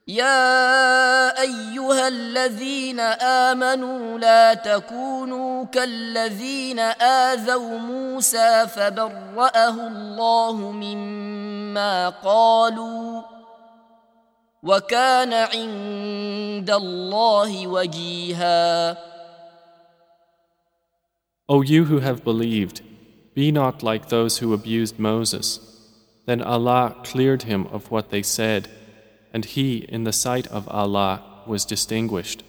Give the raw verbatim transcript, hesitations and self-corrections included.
يا أيها الذين آمنوا لا تكونوا كالذين آذوا موسى فبرأه الله مما قالوا وكان عند الله وجيها. O you who have believed, be not like those who abused Moses. Then Allah cleared him of what they said, and he in the sight of Allah was distinguished.